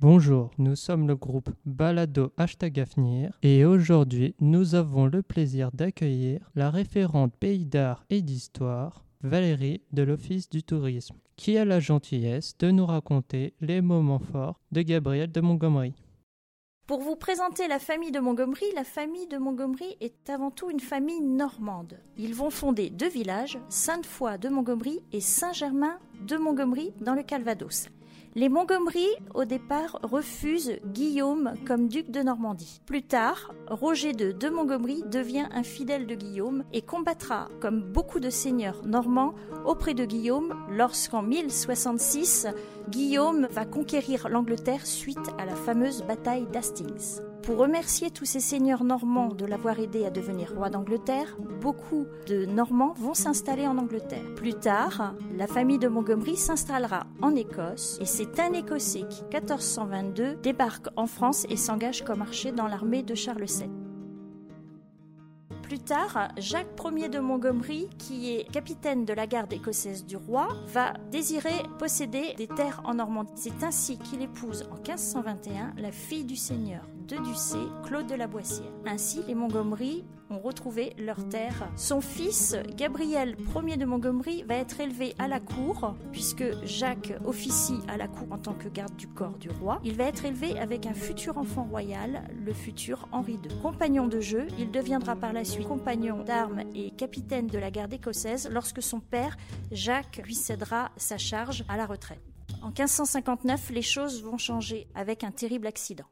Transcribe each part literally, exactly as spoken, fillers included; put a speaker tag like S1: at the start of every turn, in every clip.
S1: Bonjour, nous sommes le groupe Balado Hashtag Avenir et aujourd'hui nous avons le plaisir d'accueillir la référente Pays d'Art et d'Histoire, Valérie de l'Office du Tourisme, qui a la gentillesse de nous raconter les moments forts de Gabriel de Montgomery.
S2: Pour vous présenter la famille de Montgomery, la famille de Montgomery est avant tout une famille normande. Ils vont fonder deux villages, Sainte-Foy de Montgomery et Saint-Germain de Montgomery dans le Calvados. Les Montgomery, au départ, refusent Guillaume comme duc de Normandie. Plus tard, Roger de de Montgomery devient un fidèle de Guillaume et combattra, comme beaucoup de seigneurs normands, auprès de Guillaume lorsqu'en mille soixante-six, Guillaume va conquérir l'Angleterre suite à la fameuse bataille d'Hastings. Pour remercier tous ces seigneurs normands de l'avoir aidé à devenir roi d'Angleterre, beaucoup de Normands vont s'installer en Angleterre. Plus tard, la famille de Montgomery s'installera en Écosse et c'est un Écossais qui, en quatorze cent vingt-deux, débarque en France et s'engage comme archer dans l'armée de Charles sept. Plus tard, Jacques Ier de Montgomery, qui est capitaine de la garde écossaise du roi, va désirer posséder des terres en Normandie. C'est ainsi qu'il épouse en quinze cent vingt et un la fille du seigneur de Ducé, Claude de la Boissière. Ainsi, les Montgomery ont retrouvé leurs terres. Son fils, Gabriel Ier de Montgomery, va être élevé à la cour, puisque Jacques officie à la cour en tant que garde du corps du roi. Il va être élevé avec un futur enfant royal, le futur Henri deux. Compagnon de jeu, il deviendra par la suite compagnon d'armes et capitaine de la garde écossaise lorsque son père, Jacques, lui cédera sa charge à la retraite. En quinze cent cinquante-neuf, les choses vont changer avec un terrible accident.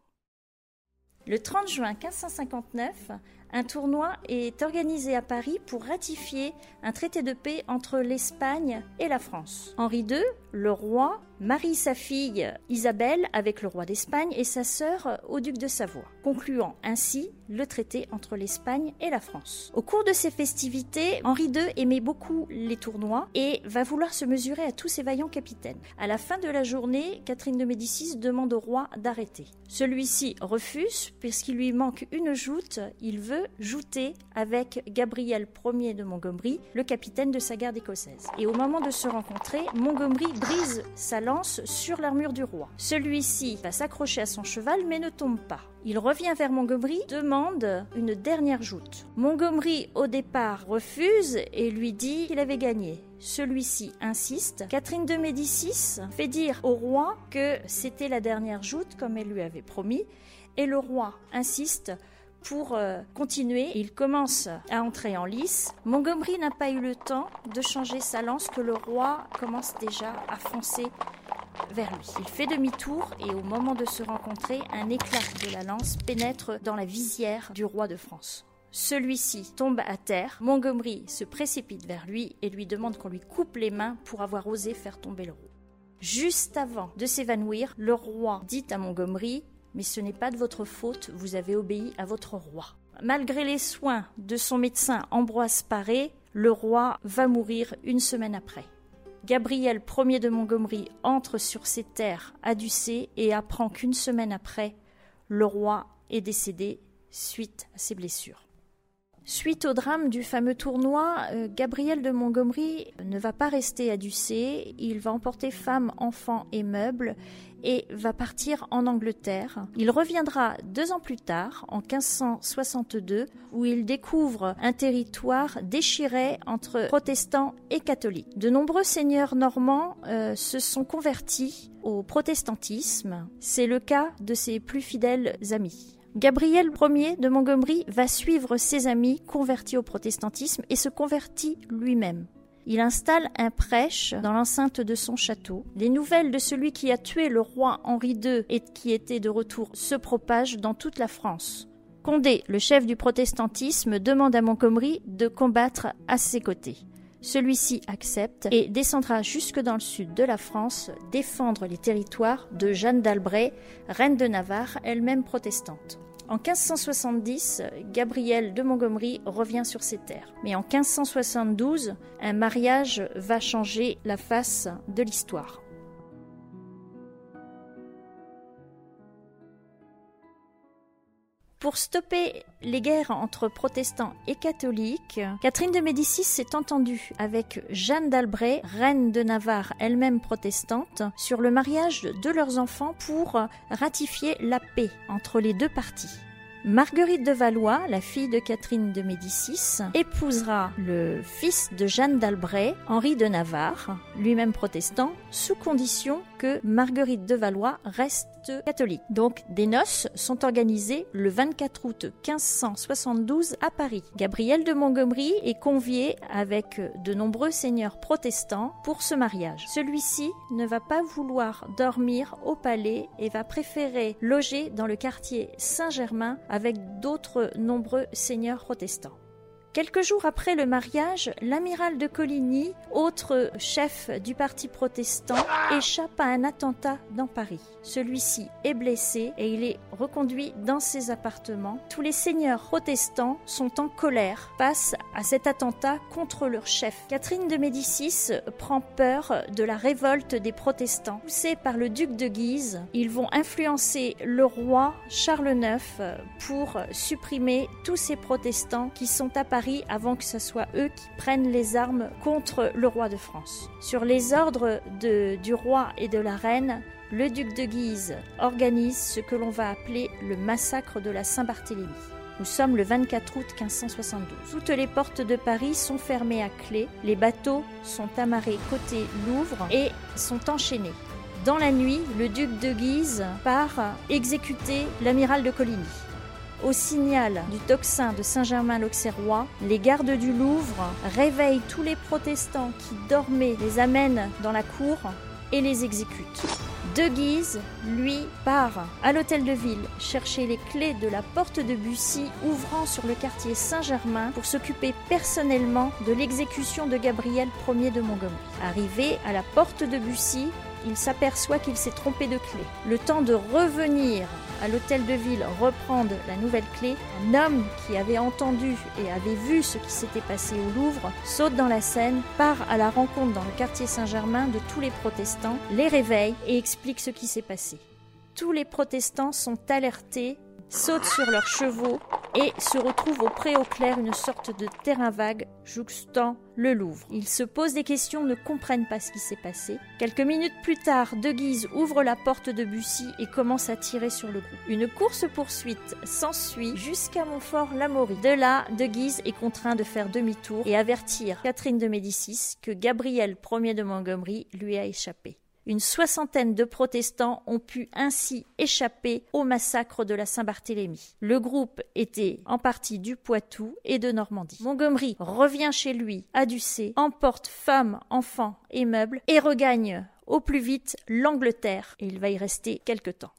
S2: Le trente juin quinze cent cinquante-neuf, un tournoi est organisé à Paris pour ratifier un traité de paix entre l'Espagne et la France. Henri deux, le roi, marie sa fille Isabelle avec le roi d'Espagne et sa sœur au duc de Savoie, concluant ainsi le traité entre l'Espagne et la France. Au cours de ces festivités, Henri deux aimait beaucoup les tournois et va vouloir se mesurer à tous ses vaillants capitaines. À la fin de la journée, Catherine de Médicis demande au roi d'arrêter. Celui-ci refuse puisqu'il lui manque une joute, il veut jouter avec Gabriel Ier de Montgomery, le capitaine de sa garde écossaise. Et au moment de se rencontrer, Montgomery brise sa lance sur l'armure du roi. Celui-ci va s'accrocher à son cheval mais ne tombe pas. Il revient vers Montgomery, demande une dernière joute. Montgomery, au départ, refuse et lui dit qu'il avait gagné. Celui-ci insiste. Catherine de Médicis fait dire au roi que c'était la dernière joute, comme elle lui avait promis, et le roi insiste pour euh, continuer. Il commence à entrer en lice. Montgomery n'a pas eu le temps de changer sa lance que le roi commence déjà à foncer vers lui. Il fait demi-tour et au moment de se rencontrer, un éclat de la lance pénètre dans la visière du roi de France. Celui-ci tombe à terre. Montgomery se précipite vers lui et lui demande qu'on lui coupe les mains pour avoir osé faire tomber le roi. Juste avant de s'évanouir, le roi dit à Montgomery « Mais ce n'est pas de votre faute, vous avez obéi à votre roi ». Malgré les soins de son médecin Ambroise Paré, le roi va mourir une semaine après. Gabriel Ier de Montgomery entre sur ses terres à Ducé et apprend qu'une semaine après, le roi est décédé suite à ses blessures. Suite au drame du fameux tournoi, euh, Gabriel de Montgomery ne va pas rester à Ducé, il va emporter femmes, enfants et meubles et va partir en Angleterre. Il reviendra deux ans plus tard, en quinze cent soixante-deux, où il découvre un territoire déchiré entre protestants et catholiques. De nombreux seigneurs normands euh, se sont convertis au protestantisme. C'est le cas de ses plus fidèles amis. Gabriel Ier de Montgomery va suivre ses amis convertis au protestantisme et se convertit lui-même. Il installe un prêche dans l'enceinte de son château. Les nouvelles de celui qui a tué le roi Henri deux et qui était de retour se propagent dans toute la France. Condé, le chef du protestantisme, demande à Montgomery de combattre à ses côtés. Celui-ci accepte et descendra jusque dans le sud de la France défendre les territoires de Jeanne d'Albret, reine de Navarre, elle-même protestante. En quinze cent soixante-dix, Gabriel de Montgomery revient sur ses terres. Mais en quinze cent soixante-douze, un mariage va changer la face de l'histoire. Pour stopper les guerres entre protestants et catholiques, Catherine de Médicis s'est entendue avec Jeanne d'Albret, reine de Navarre, elle-même protestante, sur le mariage de leurs enfants pour ratifier la paix entre les deux parties. Marguerite de Valois, la fille de Catherine de Médicis, épousera le fils de Jeanne d'Albret, Henri de Navarre, lui-même protestant, sous condition que Marguerite de Valois reste catholique. Donc, des noces sont organisées le vingt-quatre août quinze cent soixante-douze à Paris. Gabriel de Montgomery est convié avec de nombreux seigneurs protestants pour ce mariage. Celui-ci ne va pas vouloir dormir au palais et va préférer loger dans le quartier Saint-Germain avec d'autres nombreux seigneurs protestants. Quelques jours après le mariage, l'amiral de Coligny, autre chef du parti protestant, échappe à un attentat dans Paris. Celui-ci est blessé et il est reconduit dans ses appartements. Tous les seigneurs protestants sont en colère face à cet attentat contre leur chef. Catherine de Médicis prend peur de la révolte des protestants. Poussés par le duc de Guise, ils vont influencer le roi Charles neuf pour supprimer tous ces protestants qui sont à Paris avant que ce soit eux qui prennent les armes contre le roi de France. Sur les ordres de, du roi et de la reine, le duc de Guise organise ce que l'on va appeler le massacre de la Saint-Barthélemy. Nous sommes le vingt-quatre août quinze cent soixante-douze. Toutes les portes de Paris sont fermées à clé, les bateaux sont amarrés côté Louvre et sont enchaînés. Dans la nuit, le duc de Guise part exécuter l'amiral de Coligny. Au signal du tocsin de Saint-Germain-l'Auxerrois, les gardes du Louvre réveillent tous les protestants qui dormaient, les amènent dans la cour et les exécutent. De Guise, lui, part à l'hôtel de ville chercher les clés de la porte de Bussy ouvrant sur le quartier Saint-Germain pour s'occuper personnellement de l'exécution de Gabriel Ier de Montgomery. Arrivé à la porte de Bussy, il s'aperçoit qu'il s'est trompé de clé. Le temps de revenir à l'hôtel de ville reprendre la nouvelle clé, un homme qui avait entendu et avait vu ce qui s'était passé au Louvre saute dans la Seine, part à la rencontre dans le quartier Saint-Germain de tous les protestants, les réveille et explique ce qui s'est passé. Tous les protestants sont alertés, sautent sur leurs chevaux et se retrouvent au Pré-aux-Clercs, une sorte de terrain vague jouxtant le Louvre. Ils se posent des questions, ne comprennent pas ce qui s'est passé. Quelques minutes plus tard, De Guise ouvre la porte de Bussy et commence à tirer sur le groupe. Une course-poursuite s'ensuit jusqu'à Montfort-l'Amaury. De là, De Guise est contraint de faire demi-tour et avertir Catherine de Médicis que Gabriel Ier de Montgomery lui a échappé. Une soixantaine de protestants ont pu ainsi échapper au massacre de la Saint-Barthélemy. Le groupe était en partie du Poitou et de Normandie. Montgomery revient chez lui à Ducé, emporte femmes, enfants et meubles et regagne au plus vite l'Angleterre. Et il va y rester quelque temps.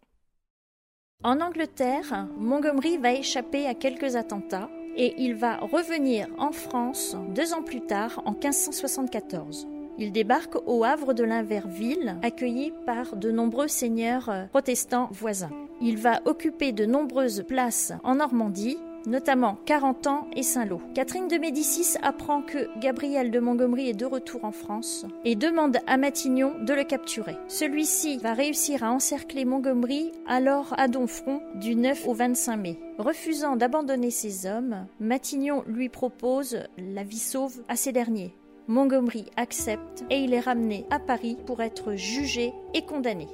S2: En Angleterre, Montgomery va échapper à quelques attentats et il va revenir en France deux ans plus tard, en quinze cent soixante-quatorze. Il débarque au Havre de Limverville, accueilli par de nombreux seigneurs protestants voisins. Il va occuper de nombreuses places en Normandie, notamment Carentan et Saint-Lô. Catherine de Médicis apprend que Gabriel de Montgomery est de retour en France et demande à Matignon de le capturer. Celui-ci va réussir à encercler Montgomery alors à Domfront du neuf au vingt-cinq mai. Refusant d'abandonner ses hommes, Matignon lui propose la vie sauve à ces derniers. Montgomery accepte et il est ramené à Paris pour être jugé et condamné.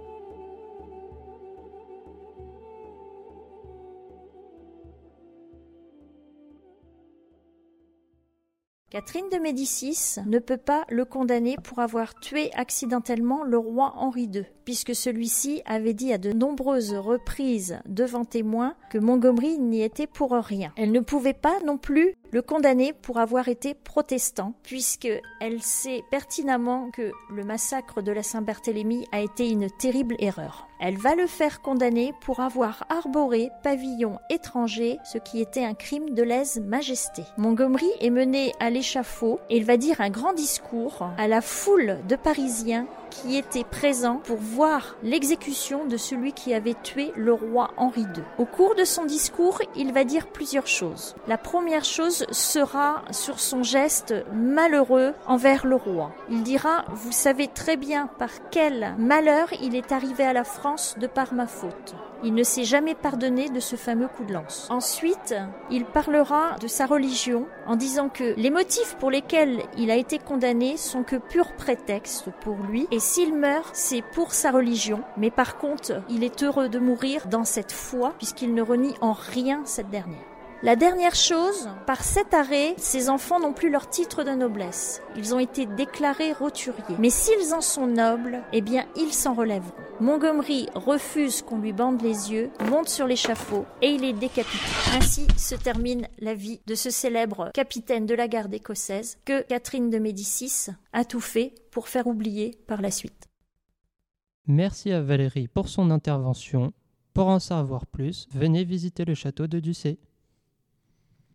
S2: Catherine de Médicis ne peut pas le condamner pour avoir tué accidentellement le roi Henri deux, puisque celui-ci avait dit à de nombreuses reprises devant témoins que Montgomery n'y était pour rien. Elle ne pouvait pas non plus le condamner pour avoir été protestant, puisqu'elle sait pertinemment que le massacre de la Saint-Barthélemy a été une terrible erreur. Elle va le faire condamner pour avoir arboré pavillon étranger, ce qui était un crime de lèse-majesté. Montgomery est mené à l'échafaud et il va dire un grand discours à la foule de Parisiens qui étaient présents pour voir l'exécution de celui qui avait tué le roi Henri deux. Au cours de son discours, il va dire plusieurs choses. La première chose sera sur son geste malheureux envers le roi. Il dira « Vous savez très bien par quel malheur il est arrivé à la France de par ma faute. Il ne s'est jamais pardonné de ce fameux coup de lance. Ensuite, il parlera de sa religion en disant que les motifs pour lesquels il a été condamné sont que pur prétexte pour lui, et s'il meurt, c'est pour sa religion. Mais par contre, il est heureux de mourir dans cette foi, puisqu'il ne renie en rien cette dernière. La dernière chose, par cet arrêt, ces enfants n'ont plus leur titre de noblesse. Ils ont été déclarés roturiers. Mais s'ils en sont nobles, eh bien, ils s'en relèveront. Montgomery refuse qu'on lui bande les yeux, monte sur l'échafaud et il est décapité. Ainsi se termine la vie de ce célèbre capitaine de la garde écossaise que Catherine de Médicis a tout fait pour faire oublier par la suite.
S1: Merci à Valérie pour son intervention. Pour en savoir plus, venez visiter le château de Ducé.